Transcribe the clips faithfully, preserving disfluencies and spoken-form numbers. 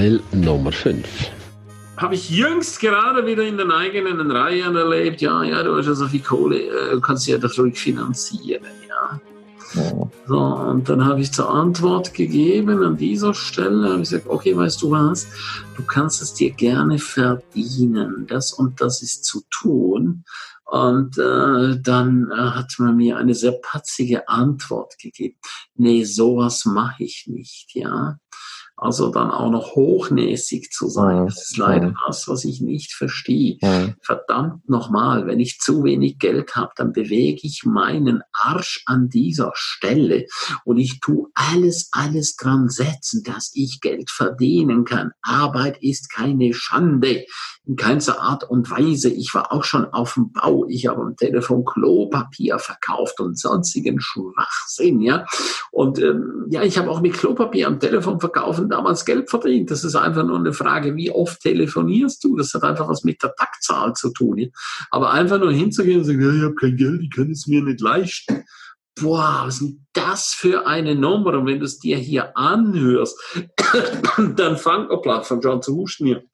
Teil Nummer fünf. Habe ich jüngst gerade wieder in den eigenen Reihen erlebt, ja, ja, du hast ja so viel Kohle, du kannst ja das ruhig finanzieren, ja. Ja. So, und dann habe ich zur Antwort gegeben, an dieser Stelle habe ich gesagt, okay, weißt du was, du kannst es dir gerne verdienen, das und das ist zu tun. Und äh, dann äh, hat man mir eine sehr patzige Antwort gegeben. Nee, sowas mache ich nicht, ja. Also dann auch noch hochnäsig zu sein, das ist leider was, was ich nicht verstehe. Ja. Verdammt nochmal, wenn ich zu wenig Geld habe, dann bewege ich meinen Arsch an dieser Stelle und ich tue alles, alles dran setzen, dass ich Geld verdienen kann. Arbeit ist keine Schande, in keinster Art und Weise. Ich war auch schon auf dem Bau, ich habe am Telefon Klopapier verkauft und sonstigen Schwachsinn, ja. Und ähm, ja, ich habe auch mit Klopapier am Telefon verkaufen damals Geld verdient. Das ist einfach nur eine Frage, wie oft telefonierst du? Das hat einfach was mit der Taktzahl zu tun. Ja? Aber einfach nur hinzugehen und sagen, ja, ich habe kein Geld, ich kann es mir nicht leisten. Boah, was ist denn das für eine Nummer? Und wenn du es dir hier anhörst, dann fang, hoppla, fang schon an zu husten hier.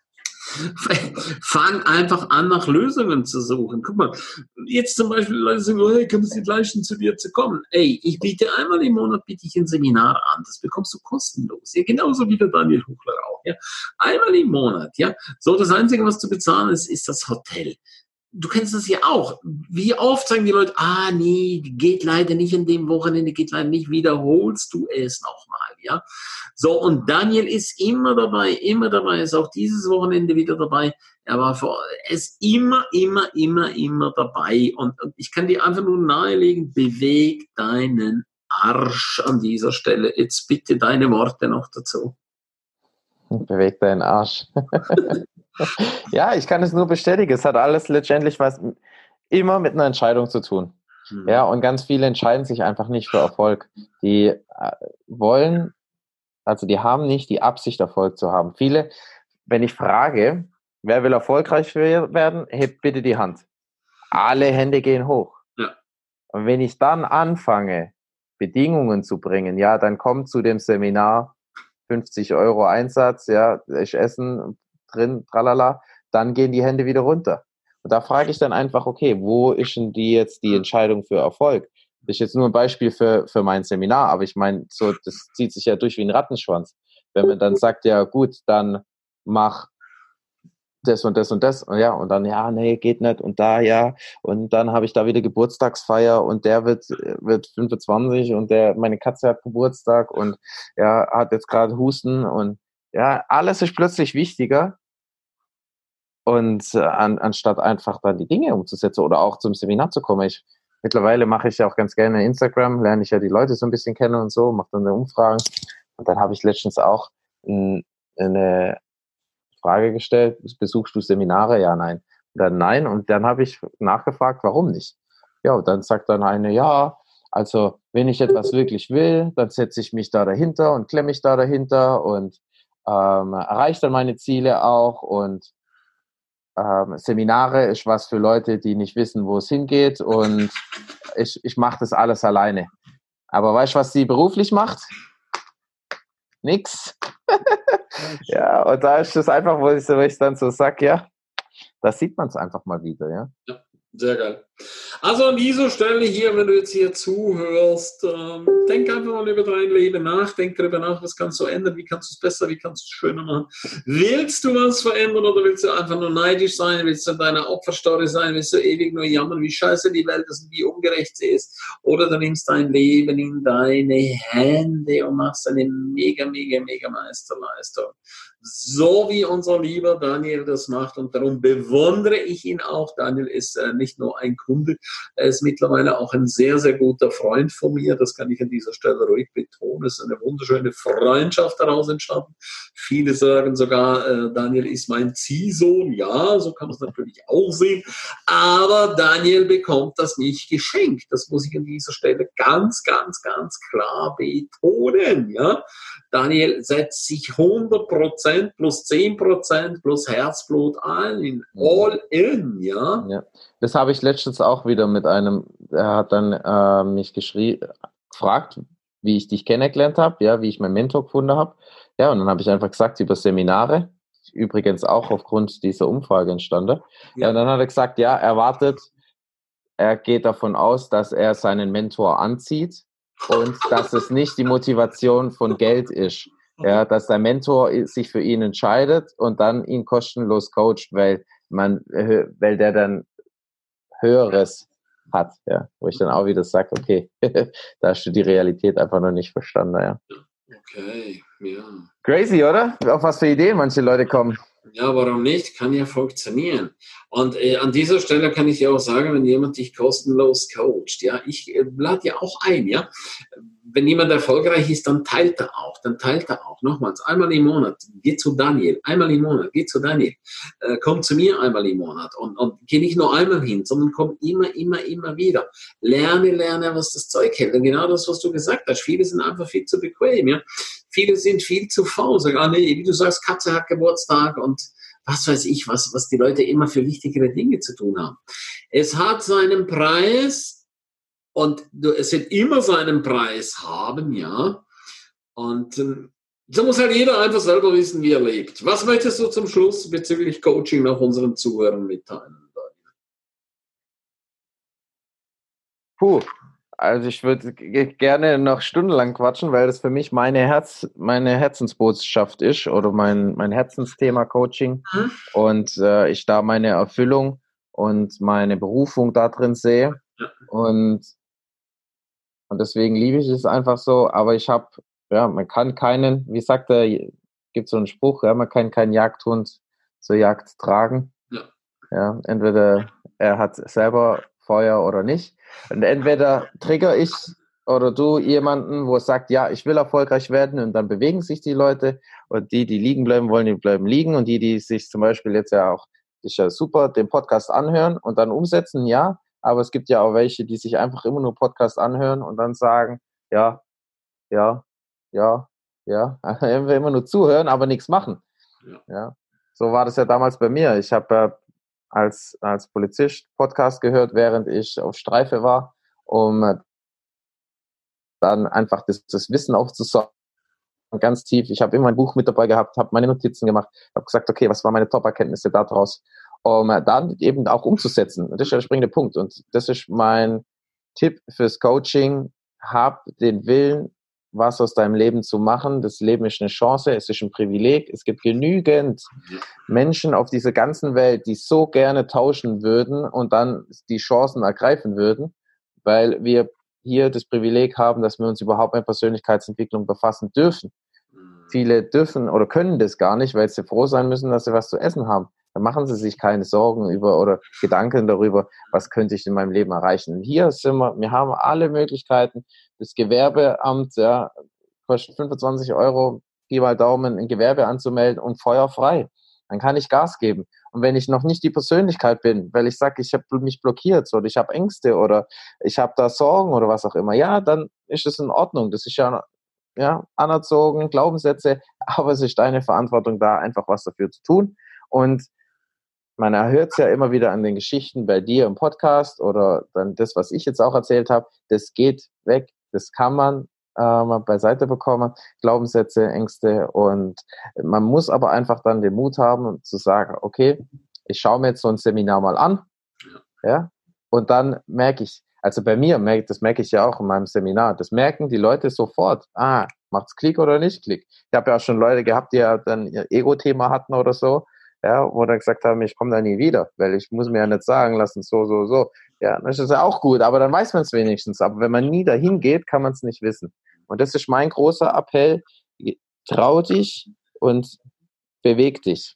Fang einfach an, nach Lösungen zu suchen. Guck mal, jetzt zum Beispiel Leute sagen, oh, hey, kann es nicht leisten, zu dir zu kommen? Ey, ich biete einmal im Monat biete ich ein Seminar an. Das bekommst du kostenlos. Ja, genauso wie der Daniel Huchler auch. Ja, einmal im Monat. Ja, so das Einzige, was zu bezahlen ist, ist das Hotel. Du kennst das ja auch. Wie oft sagen die Leute, ah, nee, geht leider nicht an dem Wochenende, geht leider nicht, wiederholst du es nochmal, ja. So, und Daniel ist immer dabei, immer dabei, ist auch dieses Wochenende wieder dabei. Er war vor, er ist immer, immer, immer, immer dabei. Und, und ich kann dir einfach nur nahelegen, beweg deinen Arsch an dieser Stelle. Jetzt bitte deine Worte noch dazu. Beweg deinen Arsch. Ja, ich kann es nur bestätigen. Es hat alles letztendlich was immer mit einer Entscheidung zu tun. Mhm. Ja, und ganz viele entscheiden sich einfach nicht für Erfolg. Die äh, wollen, also die haben nicht die Absicht, Erfolg zu haben. Viele, wenn ich frage, wer will erfolgreich werden, hebt bitte die Hand. Alle Hände gehen hoch. Ja. Und wenn ich dann anfange, Bedingungen zu bringen, ja, dann kommt zu dem Seminar fünfzig Euro Einsatz, ja, ist Essen drin, tralala, dann gehen die Hände wieder runter. Und da frage ich dann einfach, okay, wo ist denn die jetzt die Entscheidung für Erfolg? Das ist jetzt nur ein Beispiel für, für mein Seminar, aber ich meine, so, das zieht sich ja durch wie ein Rattenschwanz. Wenn man dann sagt, ja gut, dann mach das und das und das, und ja, und dann, ja, nee, geht nicht, und da, ja, und dann habe ich da wieder Geburtstagsfeier und der wird, wird fünfundzwanzig und der, meine Katze hat Geburtstag und ja, hat jetzt gerade Husten und ja, alles ist plötzlich wichtiger und äh, an, anstatt einfach dann die Dinge umzusetzen oder auch zum Seminar zu kommen. Ich, mittlerweile mache ich ja auch ganz gerne Instagram, lerne ich ja die Leute so ein bisschen kennen und so, mache dann eine Umfrage und dann habe ich letztens auch ein, eine Frage gestellt, besuchst du Seminare? Ja, nein. Und dann nein. Und dann habe ich nachgefragt, warum nicht? Ja, und dann sagt dann eine, ja, also wenn ich etwas wirklich will, dann setze ich mich da dahinter und klemme mich da dahinter und ähm, erreiche dann meine Ziele auch. Und ähm, Seminare ist was für Leute, die nicht wissen, wo es hingeht. Und ich, ich mache das alles alleine. Aber weißt du, was sie beruflich macht? Nix. Ja, und da ist es einfach, wo ich, wo ich dann so sage, ja, da sieht man es einfach mal wieder, ja. Ja, sehr geil. Also an dieser Stelle hier, wenn du jetzt hier zuhörst, ähm, denk einfach mal über dein Leben nach, denk darüber nach, was kannst du ändern, wie kannst du es besser, wie kannst du es schöner machen. Willst du was verändern oder willst du einfach nur neidisch sein, willst du in deiner Opferstory sein, willst du ewig nur jammern, wie scheiße die Welt ist und wie ungerecht sie ist, oder du nimmst dein Leben in deine Hände und machst eine mega, mega, mega Meisterleistung. So wie unser lieber Daniel das macht, und darum bewundere ich ihn auch. Daniel ist äh, nicht nur ein Kunde, er ist mittlerweile auch ein sehr, sehr guter Freund von mir. Das kann ich an dieser Stelle ruhig betonen. Es ist eine wunderschöne Freundschaft daraus entstanden. Viele sagen sogar, äh, Daniel ist mein Ziehsohn. Ja, so kann man es natürlich auch sehen. Aber Daniel bekommt das nicht geschenkt. Das muss ich an dieser Stelle ganz, ganz, ganz klar betonen. Ja? Daniel setzt sich hundert Prozent plus zehn Prozent plus Herzblut ein, all in, ja. Ja. Das habe ich letztens auch wieder mit einem, er hat dann äh, mich geschrie- gefragt, wie ich dich kennengelernt habe, ja, wie ich meinen Mentor gefunden habe. Ja, und dann habe ich einfach gesagt, über Seminare, übrigens auch aufgrund dieser Umfrage entstanden. Ja. Ja, und dann hat er gesagt, ja, er wartet, er geht davon aus, dass er seinen Mentor anzieht und dass es nicht die Motivation von Geld ist. Ja, dass der Mentor sich für ihn entscheidet und dann ihn kostenlos coacht, weil man, weil der dann Höheres hat, ja, wo ich dann auch wieder sage, okay, da hast du die Realität einfach noch nicht verstanden, ja. Okay, ja. Crazy, oder? Auf was für Ideen manche Leute kommen. Ja, warum nicht? Kann ja funktionieren. Und äh, an dieser Stelle kann ich dir auch sagen, wenn jemand dich kostenlos coacht, ja, ich äh, lade ja auch ein, ja. Wenn jemand erfolgreich ist, dann teilt er auch, dann teilt er auch. Nochmals, einmal im Monat, geh zu Daniel, einmal im Monat, geh zu Daniel, äh, komm zu mir einmal im Monat und, und geh nicht nur einmal hin, sondern komm immer, immer, immer wieder. Lerne, lerne, was das Zeug hält. Und genau das, was du gesagt hast, viele sind einfach viel zu bequem, ja. Viele sind viel zu faul, sagen, ah nee, wie du sagst, Katze hat Geburtstag und was weiß ich, was, was die Leute immer für wichtigere Dinge zu tun haben. Es hat seinen Preis, und es wird immer seinen Preis haben, ja. Und ähm, so muss halt jeder einfach selber wissen, wie er lebt. Was möchtest du zum Schluss bezüglich Coaching noch unseren Zuhörern mitteilen? Puh, also ich würde gerne noch stundenlang quatschen, weil das für mich meine Herz, meine Herzensbotschaft ist oder mein, mein Herzensthema Coaching mhm. und äh, ich da meine Erfüllung und meine Berufung da drin sehe ja. und Und deswegen liebe ich es einfach so, aber ich habe, ja, man kann keinen, wie sagt er, gibt so einen Spruch, ja, man kann keinen Jagdhund zur Jagd tragen. Ja. Ja, entweder er hat selber Feuer oder nicht. Und entweder trigger ich oder du jemanden, wo es sagt, ja, ich will erfolgreich werden und dann bewegen sich die Leute und die, die liegen bleiben wollen, die bleiben liegen und die, die sich zum Beispiel jetzt ja auch, ist ja super, den Podcast anhören und dann umsetzen, ja, aber es gibt ja auch welche, die sich einfach immer nur Podcast anhören und dann sagen, ja, ja, ja, ja, immer nur zuhören, aber nichts machen. Ja. Ja. So war das ja damals bei mir. Ich habe äh, als, als Polizist Podcast gehört, während ich auf Streife war, um äh, dann einfach das, das Wissen aufzusaugen, ganz tief. Ich habe immer ein Buch mit dabei gehabt, habe meine Notizen gemacht, habe gesagt, okay, was waren meine Top-Erkenntnisse daraus? Um dann eben auch umzusetzen. Und das ist der springende Punkt. Und das ist mein Tipp fürs Coaching. Hab den Willen, was aus deinem Leben zu machen. Das Leben ist eine Chance, es ist ein Privileg. Es gibt genügend Menschen auf dieser ganzen Welt, die so gerne tauschen würden und dann die Chancen ergreifen würden, weil wir hier das Privileg haben, dass wir uns überhaupt mit Persönlichkeitsentwicklung befassen dürfen. Viele dürfen oder können das gar nicht, weil sie froh sein müssen, dass sie was zu essen haben. Dann machen sie sich keine Sorgen über oder Gedanken darüber, was könnte ich in meinem Leben erreichen. Und hier sind wir, wir haben alle Möglichkeiten. Das Gewerbeamt, ja, kostet fünfundzwanzig Euro, Pi mal Daumen, ein Gewerbe anzumelden und feuerfrei. Dann kann ich Gas geben. Und wenn ich noch nicht die Persönlichkeit bin, weil ich sage, ich habe mich blockiert oder ich habe Ängste oder ich habe da Sorgen oder was auch immer, ja, dann ist es in Ordnung. Das ist ja, ja anerzogen, Glaubenssätze, aber es ist deine Verantwortung da, einfach was dafür zu tun. Und man erhört es ja immer wieder an den Geschichten bei dir im Podcast oder dann das, was ich jetzt auch erzählt habe, das geht weg, das kann man äh, mal beiseite bekommen, Glaubenssätze, Ängste und man muss aber einfach dann den Mut haben zu sagen, okay, ich schaue mir jetzt so ein Seminar mal an, ja, und dann merke ich, also bei mir, das merke ich ja auch in meinem Seminar, das merken die Leute sofort, ah, macht's Klick oder nicht Klick. Ich habe ja auch schon Leute gehabt, die ja dann ihr Ego-Thema hatten oder so, ja, wo dann gesagt haben, ich komme da nie wieder, weil ich muss mir ja nicht sagen lassen, so, so, so. Ja, das ist ja auch gut, aber dann weiß man es wenigstens. Aber wenn man nie dahin geht, kann man es nicht wissen. Und das ist mein großer Appell, trau dich und beweg dich.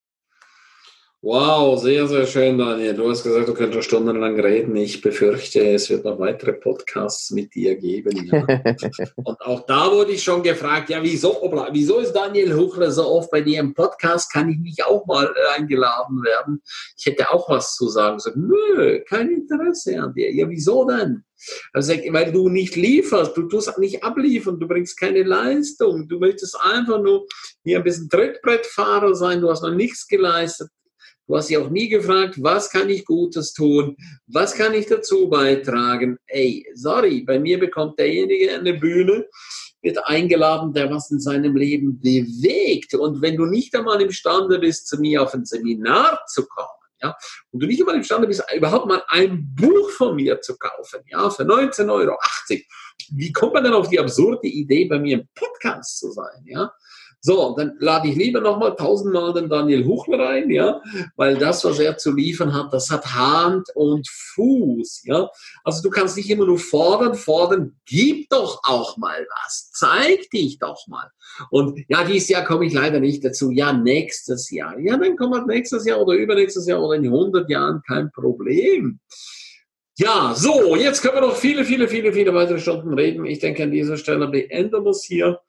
Wow, sehr, sehr schön, Daniel. Du hast gesagt, du könntest stundenlang reden. Ich befürchte, es wird noch weitere Podcasts mit dir geben. Ja. Und auch da wurde ich schon gefragt, ja, wieso, wieso ist Daniel Huchler so oft bei dir im Podcast? Kann ich nicht auch mal eingeladen werden? Ich hätte auch was zu sagen. So, nö, kein Interesse an dir. Ja, wieso denn? Also, weil du nicht lieferst, du tust nicht abliefern, du bringst keine Leistung. Du möchtest einfach nur hier ein bisschen Trittbrettfahrer sein, du hast noch nichts geleistet. Du hast sie auch nie gefragt, was kann ich Gutes tun? Was kann ich dazu beitragen? Ey, sorry, bei mir bekommt derjenige eine Bühne, wird eingeladen, der was in seinem Leben bewegt. Und wenn du nicht einmal imstande bist, zu mir auf ein Seminar zu kommen, ja, und du nicht einmal imstande bist, überhaupt mal ein Buch von mir zu kaufen, ja, für neunzehn Euro achtzig, wie kommt man denn auf die absurde Idee, bei mir im Podcast zu sein, ja? So, dann lade ich lieber nochmal tausendmal den Daniel Huchler rein, ja, weil das, was er zu liefern hat, das hat Hand und Fuß, ja. Also du kannst nicht immer nur fordern, fordern, gib doch auch mal was, zeig dich doch mal. Und ja, dieses Jahr komme ich leider nicht dazu, ja, nächstes Jahr. Ja, dann kommt halt nächstes Jahr oder übernächstes Jahr oder in hundert Jahren, kein Problem. Ja, so, jetzt können wir noch viele, viele, viele, viele weitere Stunden reden. Ich denke, an dieser Stelle beenden wir es hier.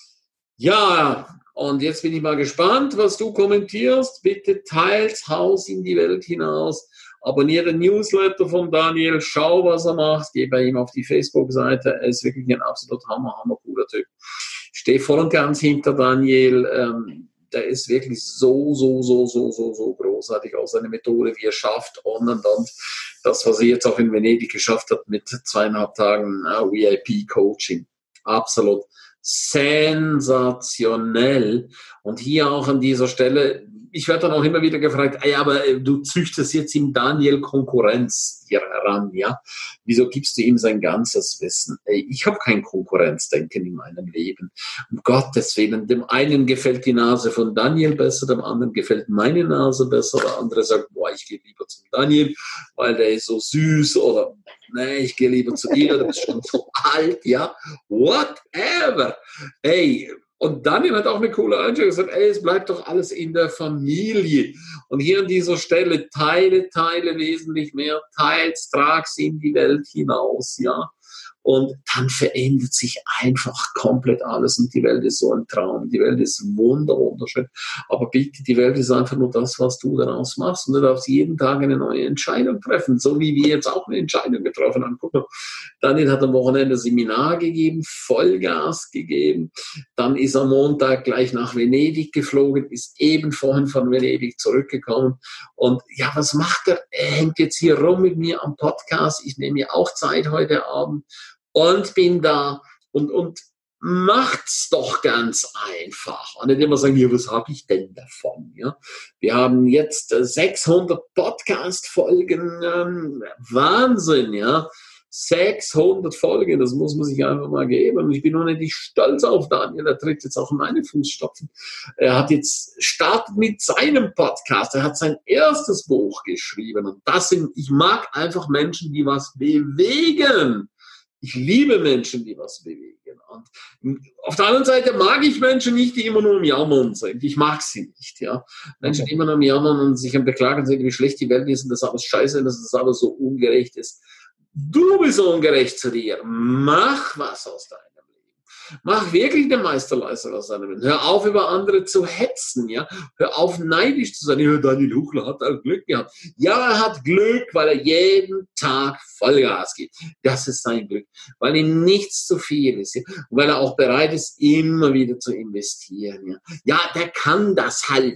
Ja, und jetzt bin ich mal gespannt, was du kommentierst. Bitte teilt's Haus in die Welt hinaus. Abonniere den Newsletter von Daniel. Schau, was er macht. Geh bei ihm auf die Facebook-Seite. Er ist wirklich ein absolut hammer, hammer cooler Typ. Ich stehe voll und ganz hinter Daniel. Ähm, der ist wirklich so, so, so, so, so, so großartig. Auch seine Methode, wie er schafft. Und, und, und. Das, was er jetzt auch in Venedig geschafft hat mit zweieinhalb Tagen uh, V I P-Coaching. Absolut sensationell. Und hier auch an dieser Stelle, ich werde dann auch immer wieder gefragt, ey, aber du züchtest jetzt im Daniel Konkurrenz hier heran, ja? Wieso gibst du ihm sein ganzes Wissen? Ey, ich habe kein Konkurrenzdenken in meinem Leben. Um Gottes Willen, dem einen gefällt die Nase von Daniel besser, dem anderen gefällt meine Nase besser, der andere sagt, boah, ich gehe lieber zum Daniel, weil der ist so süß, oder nee, ich gehe lieber zu dir, du bist schon so alt, ja, whatever. Ey, und Daniel hat auch eine coole Einstellung gesagt, ey, es bleibt doch alles in der Familie. Und hier an dieser Stelle, teile, teile wesentlich mehr, teils, trag's in die Welt hinaus, ja. Und dann verändert sich einfach komplett alles und die Welt ist so ein Traum. Die Welt ist wunder, wunderschön. Aber bitte, die Welt ist einfach nur das, was du daraus machst. Und du darfst jeden Tag eine neue Entscheidung treffen. So wie wir jetzt auch eine Entscheidung getroffen haben. Guck mal, Daniel hat am Wochenende Seminar gegeben, Vollgas gegeben. Dann ist am Montag gleich nach Venedig geflogen, ist eben vorhin von Venedig zurückgekommen. Und ja, was macht er? Er hängt jetzt hier rum mit mir am Podcast. Ich nehme mir auch Zeit heute Abend. Und bin da und, und macht's doch ganz einfach. Und nicht immer sagen, ja, was habe ich denn davon? Ja? Wir haben jetzt sechshundert Podcast-Folgen. Ähm, Wahnsinn, ja. sechshundert Folgen, das muss man sich einfach mal geben. Und ich bin unendlich stolz auf Daniel. Er tritt jetzt auch in meine Fußstapfen. Er hat jetzt startet mit seinem Podcast. Er hat sein erstes Buch geschrieben. Und das sind, ich mag einfach Menschen, die was bewegen. Ich liebe Menschen, die was bewegen. Und auf der anderen Seite mag ich Menschen nicht, die immer nur am Jammern sind. Ich mag sie nicht, ja. Menschen, die immer nur am Jammern und sich am Beklagen sind, wie schlecht die Welt ist und dass alles scheiße ist, dass das alles so ungerecht ist. Du bist ungerecht zu dir. Mach was aus deinem Leben. Mach wirklich eine Meisterleistung aus deinem Leben. Hör auf, über andere zu hetzen, ja. Hör auf, neidisch zu sein. Ja, Daniel Huchler hat auch Glück gehabt. Ja, er hat Glück, weil er jeden Tag Vollgas gibt. Das ist sein Glück. Weil ihm nichts zu viel ist, ja. Und weil er auch bereit ist, immer wieder zu investieren, ja. Ja, der kann das halt.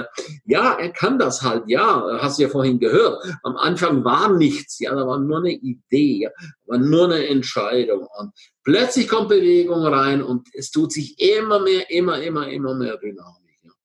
Ja, er kann das halt. Ja, hast du ja vorhin gehört. Am Anfang war nichts, ja. Da war nur eine Idee, ja. War nur eine Entscheidung. Und plötzlich kommt Bewegung rein und es tut sich immer mehr, immer, immer, immer mehr Dynamik.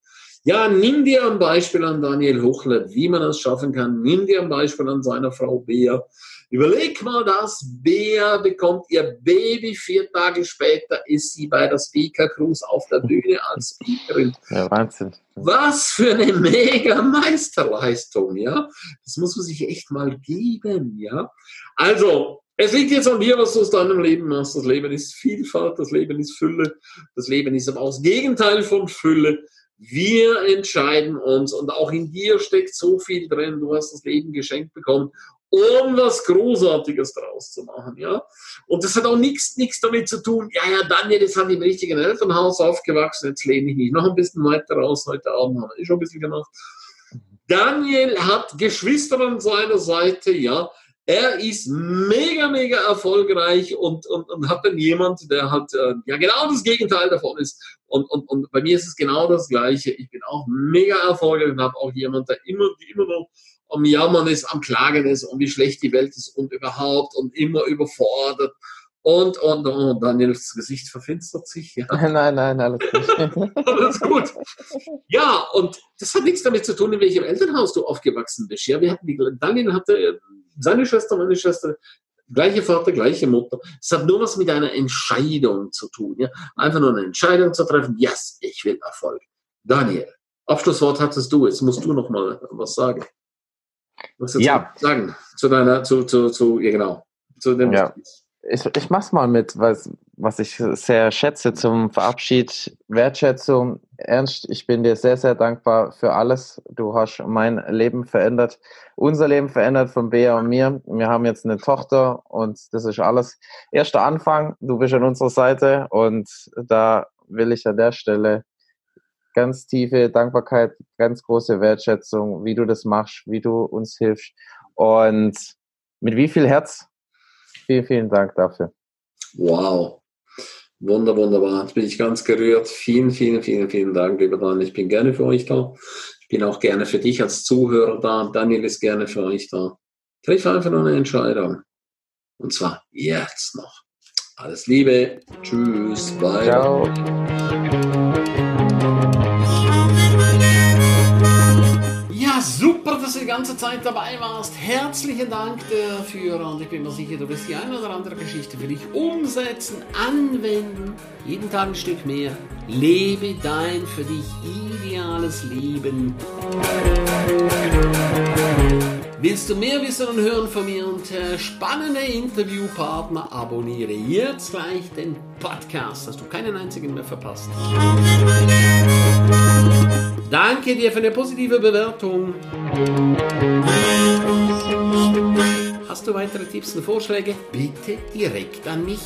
Ja, nimm dir ein Beispiel an Daniel Huchler, wie man das schaffen kann. Nimm dir ein Beispiel an seiner Frau Bea. Überleg mal das. Bea bekommt ihr Baby. Vier Tage später ist sie bei der Speaker Cruise auf der Bühne als Speakerin. Ja, Wahnsinn. Was für eine mega Meisterleistung, ja. Das muss man sich echt mal geben, ja. Also, es liegt jetzt an dir, was du aus deinem Leben machst. Das Leben ist Vielfalt, das Leben ist Fülle, das Leben ist aber auch das Gegenteil von Fülle. Wir entscheiden uns und auch in dir steckt so viel drin. Du hast das Leben geschenkt bekommen, um was Großartiges draus zu machen, ja. Und das hat auch nichts, nichts damit zu tun, ja, ja, Daniel ist halt im richtigen Elternhaus aufgewachsen, jetzt lehne ich mich noch ein bisschen weiter raus. Heute Abend haben wir schon ein bisschen gemacht. Daniel hat Geschwister an seiner Seite, ja. Er ist mega, mega erfolgreich und, und, und hat dann jemand, der halt äh, ja genau das Gegenteil davon ist. Und, und, und bei mir ist es genau das Gleiche. Ich bin auch mega erfolgreich und habe auch jemand, der immer, immer noch am Jammern ist, am Klagen ist und wie schlecht die Welt ist und überhaupt und immer überfordert. Und, und, und, Daniels Gesicht verfinstert sich. Ja. Nein, nein, alles gut. Alles gut. Ja, und das hat nichts damit zu tun, in welchem Elternhaus du aufgewachsen bist. Ja, wir hatten die, Daniel hatte seine Schwester, meine Schwester, gleiche Vater, gleiche Mutter. Es hat nur was mit einer Entscheidung zu tun. Ja? Einfach nur eine Entscheidung zu treffen. Yes, ich will Erfolg. Daniel, Abschlusswort hattest du. Jetzt musst du noch mal was sagen. Was jetzt ja. sagen zu deiner, zu, zu, zu, ja genau, zu dem. Ja. Ich, ich mach's mal mit, was, was ich sehr schätze zum Verabschied. Wertschätzung. Ernst, ich bin dir sehr, sehr dankbar für alles. Du hast mein Leben verändert, unser Leben verändert von Bea und mir. Wir haben jetzt eine Tochter und das ist alles erster Anfang. Du bist an unserer Seite und da will ich an der Stelle ganz tiefe Dankbarkeit, ganz große Wertschätzung, wie du das machst, wie du uns hilfst und mit wie viel Herz. Vielen, vielen Dank dafür. Wow. Wunder, wunderbar. Jetzt bin ich ganz gerührt. Vielen, vielen, vielen, vielen Dank, lieber Daniel. Ich bin gerne für euch da. Ich bin auch gerne für dich als Zuhörer da. Daniel ist gerne für euch da. Triff einfach nur eine Entscheidung. Und zwar jetzt noch. Alles Liebe. Tschüss. Bye. Ciao. Ja, super, dass du die ganze Zeit dabei warst. Herzlichen Dank dafür und ich bin mir sicher, du wirst die eine oder andere Geschichte für dich umsetzen, anwenden. Jeden Tag ein Stück mehr. Lebe dein für dich ideales Leben. Willst du mehr wissen und hören von mir und äh, spannende Interviewpartner? Abonniere jetzt gleich den Podcast, dass du keinen einzigen mehr verpasst. Danke dir für eine positive Bewertung. Hast du weitere Tipps und Vorschläge? Bitte direkt an mich.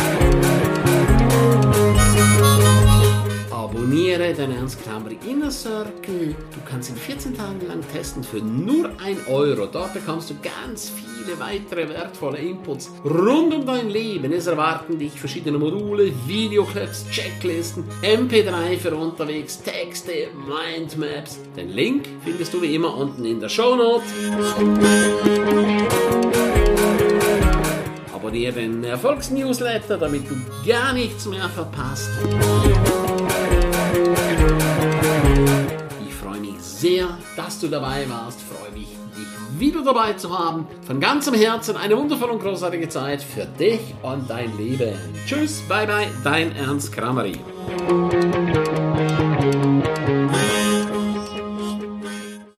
Abonniere den Ernst Kramri Inner Circle. Du kannst ihn vierzehn Tage lang testen für nur ein Euro. Dort bekommst du ganz viele weitere wertvolle Inputs rund um dein Leben. Es erwarten dich verschiedene Module, Videoclips, Checklisten, M P drei für unterwegs, Texte, Mindmaps. Den Link findest du wie immer unten in der Shownote. Abonniere den Erfolgsnewsletter, damit du gar nichts mehr verpasst. Ich freue mich sehr, dass du dabei warst. Freue mich, dich wieder dabei zu haben. Von ganzem Herzen eine wundervolle und großartige Zeit für dich und dein Leben. Tschüss, bye bye, dein Ernst Kramri.